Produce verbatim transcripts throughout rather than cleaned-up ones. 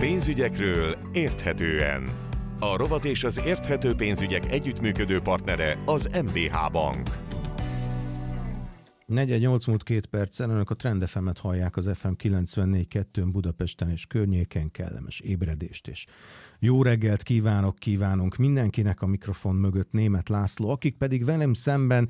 Pénzügyekről érthetően. A rovat és az érthető pénzügyek együttműködő partnere az em bé há Bank. negyven nyolc múlt két perccel, önök a Trend ef emet hallják az ef em kilencvennégy kettőn Budapesten és környéken. Kellemes ébredést és jó reggelt kívánok, kívánunk mindenkinek a mikrofon mögött Németh László, akik pedig velem szemben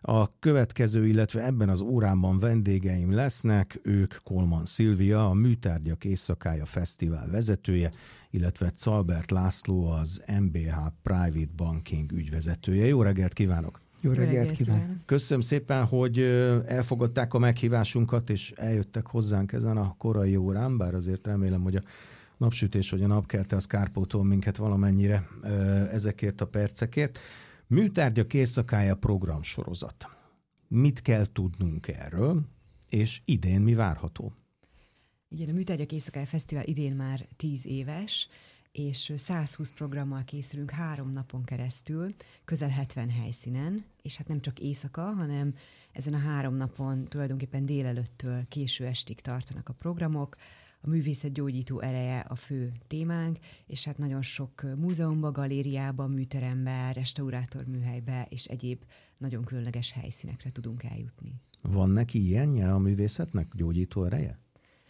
a következő, illetve ebben az órában vendégeim lesznek, ők Kolman Szilvia, a Műtárgyak Éjszakája Fesztivál vezetője, illetve Czalbert László, az em bé há Private Banking ügyvezetője. Jó reggelt kívánok! Jó reggelt kívánok! Köszönöm szépen, hogy elfogadták a meghívásunkat, és eljöttek hozzánk ezen a korai órán, bár azért remélem, hogy a napsütés vagy a napkelte az kárpótol minket valamennyire ezekért a percekért. Műtárgyak Éjszakája programsorozat. Mit kell tudnunk erről, és idén mi várható? Igen, a Műtárgyak Éjszakája Fesztivál idén már tíz éves, és száz húsz programmal készülünk három napon keresztül, közel hetven helyszínen, és hát nem csak éjszaka, hanem ezen a három napon tulajdonképpen délelőttől késő estig tartanak a programok. A művészet gyógyító ereje a fő témánk, és hát nagyon sok múzeumba, galériába, műterembe, restaurátorműhelybe és egyéb nagyon különleges helyszínekre tudunk eljutni. Van neki ilyenje a művészetnek, gyógyító ereje?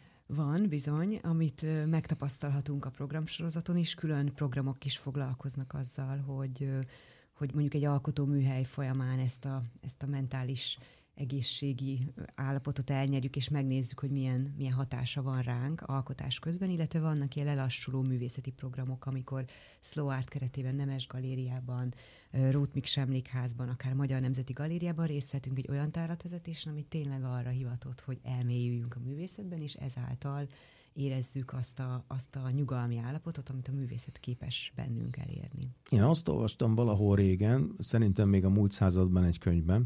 Van bizony, amit megtapasztalhatunk a programsorozaton is, külön programok is foglalkoznak azzal, hogy, hogy mondjuk egy alkotóműhely folyamán ezt a, ezt a mentális egészségi állapotot elnyerjük, és megnézzük, hogy milyen, milyen hatása van ránk alkotás közben, illetve vannak ilyen lelassuló művészeti programok, amikor Slow Art keretében Nemes Galériában, Róth Miksa Emlékházban, akár Magyar Nemzeti Galériában részt vettünk egy olyan tárlatvezetésen, ami tényleg arra hivatott, hogy elmélyüljünk a művészetben, és ezáltal érezzük azt a, azt a nyugalmi állapotot, amit a művészet képes bennünk elérni. Én azt olvastam valahol régen, szerintem még a múlt században egy könyvben,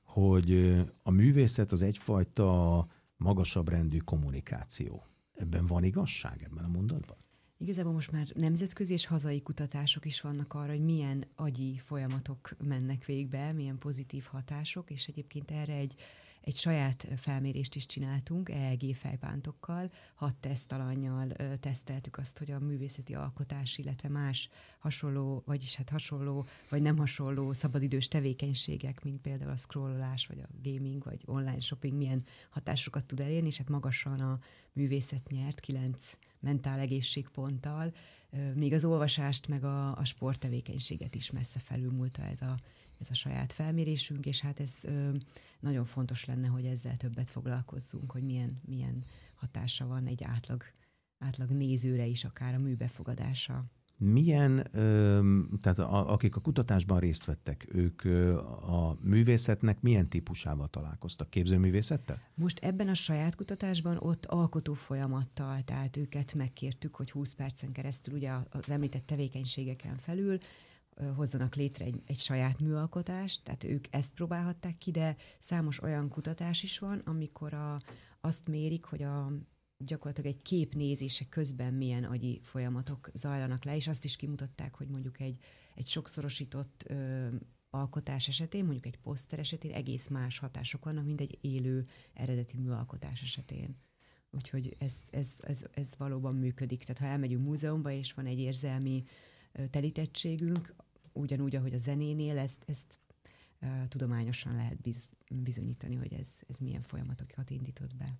hogy a művészet az egyfajta magasabb rendű kommunikáció. Ebben van igazság, ebben a mondatban? Igazából most már nemzetközi és hazai kutatások is vannak arra, hogy milyen agyi folyamatok mennek végbe, milyen pozitív hatások, és egyébként erre egy, egy saját felmérést is csináltunk, e e gé fejpántokkal, hat tesztalannyal teszteltük azt, hogy a művészeti alkotás, illetve más hasonló, vagyis hát hasonló, vagy nem hasonló szabadidős tevékenységek, mint például a scrollolás, vagy a gaming, vagy online shopping, milyen hatásokat tud elérni, és hát magasan a művészet nyert, kilenc mentál egészségponttal, még az olvasást, meg a, a sporttevékenységet is messze felülmúlta ez a, ez a saját felmérésünk, és hát ez ö, nagyon fontos lenne, hogy ezzel többet foglalkozzunk, hogy milyen, milyen hatása van egy átlag, átlag nézőre is, akár a műbefogadása. Milyen, ö, tehát a, akik a kutatásban részt vettek, ők ö, a művészetnek milyen típusával találkoztak? Képzőművészettel? Most ebben a saját kutatásban ott alkotó folyamattal, tehát őket megkértük, hogy húsz percen keresztül ugye az említett tevékenységeken felül ö, hozzanak létre egy, egy saját műalkotást, tehát ők ezt próbálhatták ki, de számos olyan kutatás is van, amikor a, azt mérik, hogy a gyakorlatilag egy kép nézése közben milyen agyi folyamatok zajlanak le, és azt is kimutatták, hogy mondjuk egy, egy sokszorosított ö, alkotás esetén, mondjuk egy poszter esetén egész más hatások vannak, mint egy élő eredeti műalkotás esetén. Úgyhogy ez, ez, ez, ez valóban működik. Tehát ha elmegyünk múzeumba, és van egy érzelmi ö, telítettségünk, ugyanúgy, ahogy a zenénél, ezt, ezt ö, tudományosan lehet biz, bizonyítani, hogy ez, ez milyen folyamatokat indított be.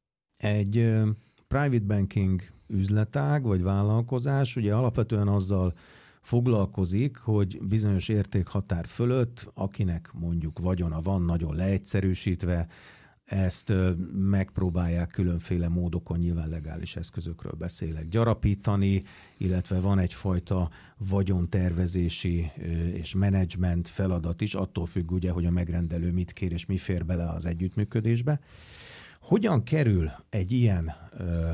Egy uh, private banking üzletág vagy vállalkozás ugye alapvetően azzal foglalkozik, hogy bizonyos értékhatár fölött, akinek mondjuk vagyona van, nagyon leegyszerűsítve, ezt uh, megpróbálják különféle módokon, nyilván legális eszközökről beszélek, gyarapítani, illetve van egyfajta vagyontervezési uh, és menedzsment feladat is, attól függ ugye, hogy a megrendelő mit kér és mi fér bele az együttműködésbe. Hogyan kerül egy ilyen ö,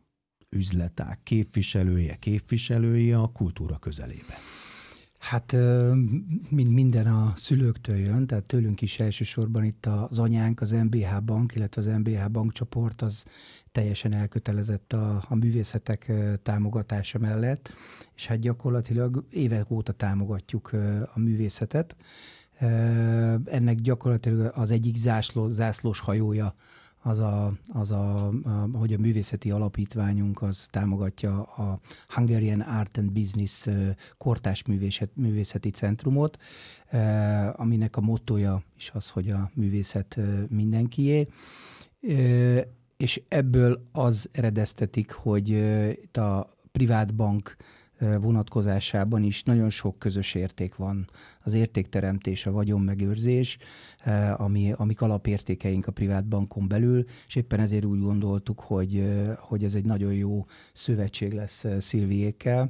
üzletág képviselője, képviselői a kultúra közelébe? Hát mind minden a szülőktől jön, tehát tőlünk is elsősorban itt az anyánk, az em bé há Bank, illetve az em bé há bankcsoport az teljesen elkötelezett a, a művészetek támogatása mellett, és hát gyakorlatilag évek óta támogatjuk a művészetet. Ennek gyakorlatilag az egyik zászló, zászlós hajója az, a, az a, a, hogy a művészeti alapítványunk az támogatja a Hungarian Art and Business kortárs művészet, művészeti centrumot, aminek a mottója is az, hogy a művészet mindenkié. És ebből az eredeztetik, hogy itt a privát bank vonatkozásában is nagyon sok közös érték van. Az értékteremtés, a vagyonmegőrzés, ami, amik alapértékeink a privát bankon belül, és éppen ezért úgy gondoltuk, hogy, hogy ez egy nagyon jó szövetség lesz Szilviékkel.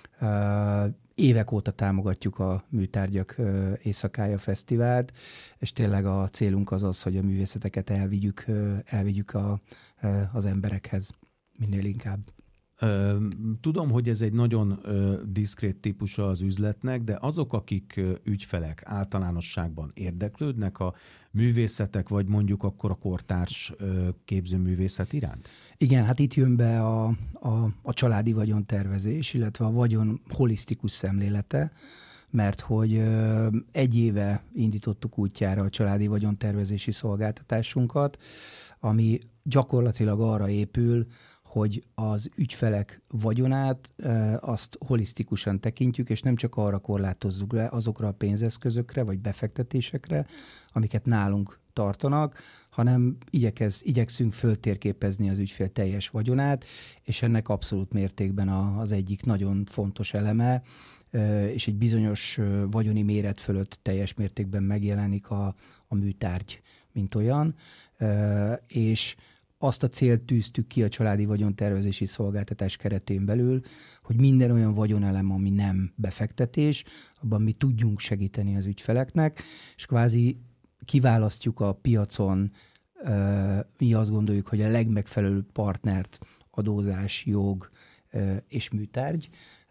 Évek óta támogatjuk a Műtárgyak Éjszakája Fesztivált, és tényleg a célunk az az, hogy a művészeteket elvigyük, elvigyük a, az emberekhez minél inkább. Tudom, hogy ez egy nagyon diszkrét típusa az üzletnek, de azok, akik ügyfelek általánosságban érdeklődnek a művészetek, vagy mondjuk akkor a kortárs képzőművészet iránt? Igen, hát itt jön be a, a, a családi vagyontervezés, illetve a vagyon holisztikus szemlélete, mert hogy egy éve indítottuk útjára a családi vagyontervezési szolgáltatásunkat, ami gyakorlatilag arra épül, hogy az ügyfelek vagyonát azt holisztikusan tekintjük, és nem csak arra korlátozzuk le azokra a pénzeszközökre vagy befektetésekre, amiket nálunk tartanak, hanem igyekez, igyekszünk föltérképezni az ügyfél teljes vagyonát, és ennek abszolút mértékben az egyik nagyon fontos eleme, és egy bizonyos vagyoni méret fölött teljes mértékben megjelenik a, a műtárgy, mint olyan, és azt a célt tűztük ki a családi vagyontervezési szolgáltatás keretén belül, hogy minden olyan vagyonelem, ami nem befektetés, abban mi tudjunk segíteni az ügyfeleknek, és kvázi kiválasztjuk a piacon, mi azt gondoljuk, hogy a legmegfelelőbb partnert adózás, jog és műtárgy,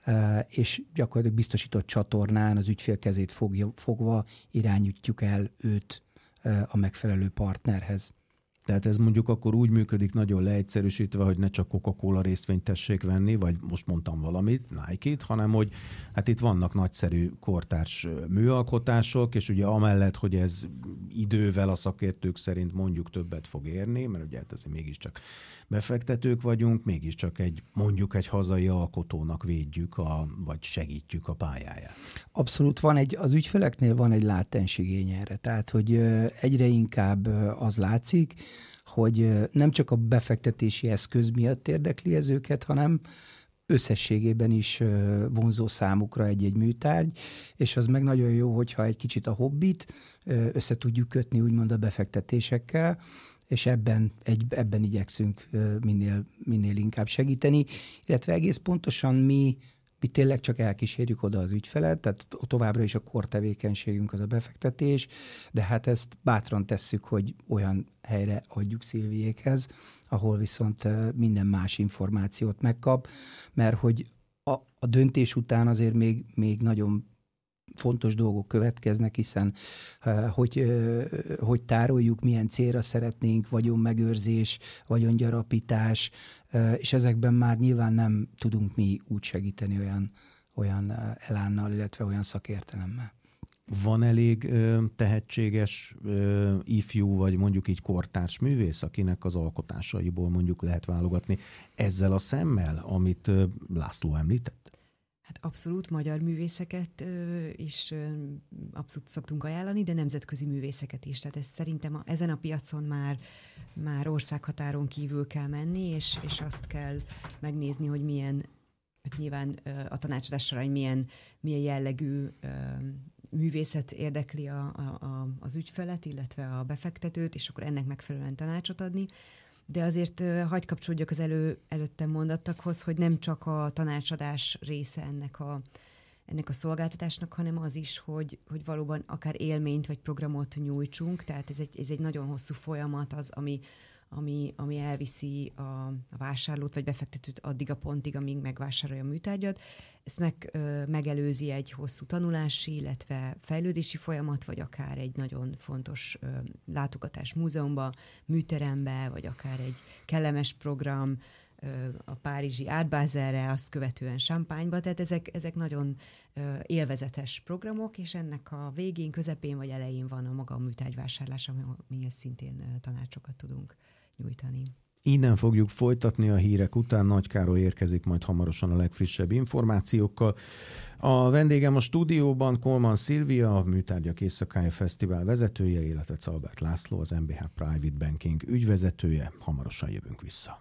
és gyakorlatilag biztosított csatornán az ügyfél kezét fogja, fogva irányítjuk el őt a megfelelő partnerhez. Tehát ez mondjuk akkor úgy működik nagyon leegyszerűsítve, hogy ne csak Coca-Cola részvényt tessék venni, vagy most mondtam valamit, Nike-t, hanem hogy hát itt vannak nagyszerű kortárs műalkotások, és ugye amellett, hogy ez idővel a szakértők szerint mondjuk többet fog érni, mert ugye hát azért mégiscsak befektetők vagyunk, mégiscsak egy mondjuk egy hazai alkotónak védjük, a, vagy segítjük a pályáját. Abszolút van egy, az ügyfeleknél van egy látens igény erre, tehát hogy egyre inkább az látszik, hogy nem csak a befektetési eszköz miatt érdekli ez őket, hanem összességében is vonzó számukra egy-egy műtárgy, és az meg nagyon jó, hogyha egy kicsit a hobbit össze tudjuk kötni úgymond a befektetésekkel, és ebben, egy, ebben igyekszünk minél, minél inkább segíteni, illetve egész pontosan mi, mi tényleg csak elkísérjük oda az ügyfelet, tehát továbbra is a core tevékenységünk az a befektetés, de hát ezt bátran tesszük, hogy olyan helyre adjuk Szilviékhez, ahol viszont minden más információt megkap, mert hogy a, a döntés után azért még, még nagyon fontos dolgok következnek, hiszen hogy, hogy tároljuk, milyen célra szeretnénk, vagyonmegőrzés, vagyongyarapítás, és ezekben már nyilván nem tudunk mi úgy segíteni olyan, olyan elánnal, illetve olyan szakértelemmel. Van elég ö, tehetséges ö, ifjú, vagy mondjuk így kortárs művész, akinek az alkotásaiból mondjuk lehet válogatni ezzel a szemmel, amit ö, László említett? Hát abszolút magyar művészeket ö, is ö, abszolút szoktunk ajánlani, de nemzetközi művészeket is. Tehát ez szerintem a, ezen a piacon már, már országhatáron kívül kell menni, és, és azt kell megnézni, hogy milyen, hát nyilván ö, a tanácsadás során milyen, milyen jellegű ö, művészet érdekli a, a, a, az ügyfelet, illetve a befektetőt, és akkor ennek megfelelően tanácsot adni. De azért uh, hagy kapcsolódjak az elő, előttem mondattakhoz, hogy nem csak a tanácsadás része ennek a, ennek a szolgáltatásnak, hanem az is, hogy, hogy valóban akár élményt vagy programot nyújtsunk, tehát ez egy, ez egy nagyon hosszú folyamat az, ami, ami, ami elviszi a, a vásárlót vagy befektetőt addig a pontig, amíg megvásárolja a műtárgyat. Ezt meg, ö, megelőzi egy hosszú tanulási, illetve fejlődési folyamat, vagy akár egy nagyon fontos ö, látogatás múzeumba, műterembe, vagy akár egy kellemes program ö, a párizsi Art Baselre, azt követően Champagne-ba. Tehát ezek, ezek nagyon ö, élvezetes programok, és ennek a végén, közepén vagy elején van a maga a műtárgyvásárlás, amihez szintén ö, tanácsokat tudunk nyújtani. Innen fogjuk folytatni a hírek után. Nagy Károly érkezik majd hamarosan a legfrissebb információkkal. A vendégem a stúdióban Kolman Szilvia, a Műtárgyak Éjszakája Fesztivál vezetője, illetve Czalbert László, az em bé há Private Banking ügyvezetője. Hamarosan jövünk vissza.